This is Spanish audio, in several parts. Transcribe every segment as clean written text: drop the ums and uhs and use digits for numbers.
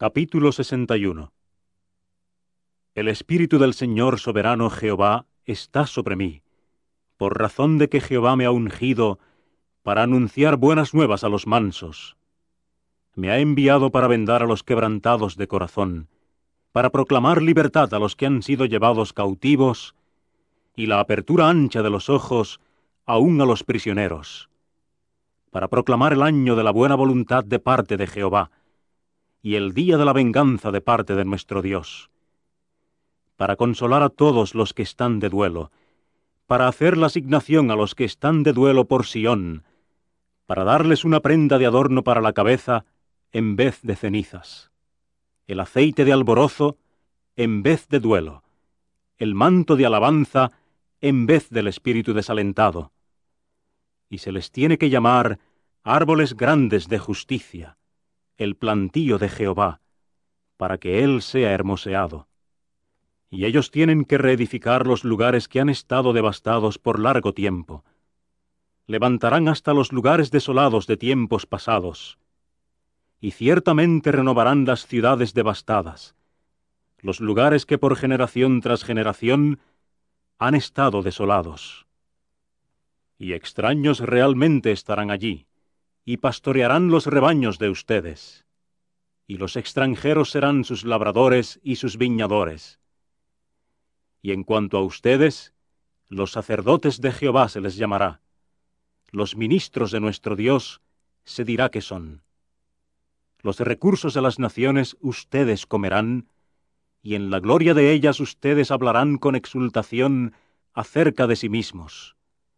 Capítulo 61. El Espíritu del Señor soberano Jehová está sobre mí, por razón de que Jehová me ha ungido para anunciar buenas nuevas a los mansos. Me ha enviado para vendar a los quebrantados de corazón, para proclamar libertad a los que han sido llevados cautivos, y la apertura ancha de los ojos aún a los prisioneros, para proclamar el año de la buena voluntad de parte de Jehová, y el día de la venganza de parte de nuestro Dios, para consolar a todos los que están de duelo, para hacer la asignación a los que están de duelo por Sión, para darles una prenda de adorno para la cabeza en vez de cenizas, el aceite de alborozo en vez de duelo, el manto de alabanza en vez del espíritu desalentado. Y se les tiene que llamar árboles grandes de justicia, el plantío de Jehová, para que él sea hermoseado. Y ellos tienen que reedificar los lugares que han estado devastados por largo tiempo. Levantarán hasta los lugares desolados de tiempos pasados, y ciertamente renovarán las ciudades devastadas, los lugares que por generación tras generación han estado desolados. Y extraños realmente estarán allí, y pastorearán los rebaños de ustedes, y los extranjeros serán sus labradores y sus viñadores. Y en cuanto a ustedes, los sacerdotes de Jehová se les llamará, los ministros de nuestro Dios se dirá que son. Los recursos de las naciones ustedes comerán, y en la gloria de ellas ustedes hablarán con exultación acerca de sí mismos.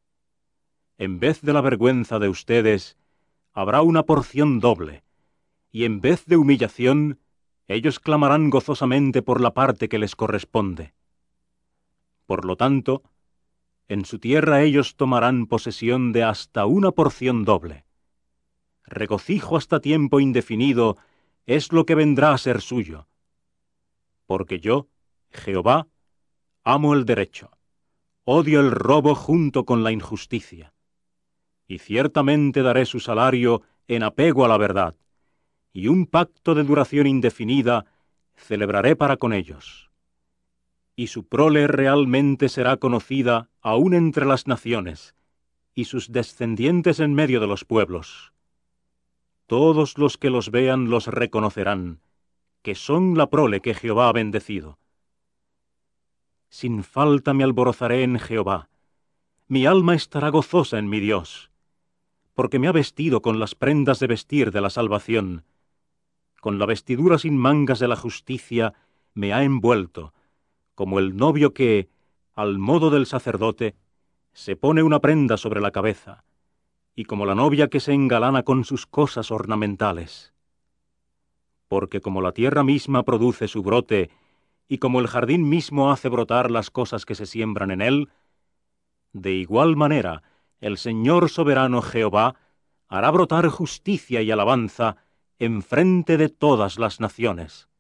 En vez de la vergüenza de ustedes, habrá una porción doble, y en vez de humillación, ellos clamarán gozosamente por la parte que les corresponde. Por lo tanto, en su tierra ellos tomarán posesión de hasta una porción doble. Regocijo hasta tiempo indefinido es lo que vendrá a ser suyo. Porque yo, Jehová, amo el derecho, odio el robo junto con la injusticia. Y ciertamente daré su salario en apego a la verdad, y un pacto de duración indefinida celebraré para con ellos. Y su prole realmente será conocida aún entre las naciones, y sus descendientes en medio de los pueblos. Todos los que los vean los reconocerán, que son la prole que Jehová ha bendecido. Sin falta me alborozaré en Jehová, mi alma estará gozosa en mi Dios, porque me ha vestido con las prendas de vestir de la salvación, con la vestidura sin mangas de la justicia me ha envuelto, como el novio que, al modo del sacerdote, se pone una prenda sobre la cabeza, y como la novia que se engalana con sus cosas ornamentales. Porque como la tierra misma produce su brote, y como el jardín mismo hace brotar las cosas que se siembran en él, de igual manera el Señor soberano Jehová hará brotar justicia y alabanza en frente de todas las naciones.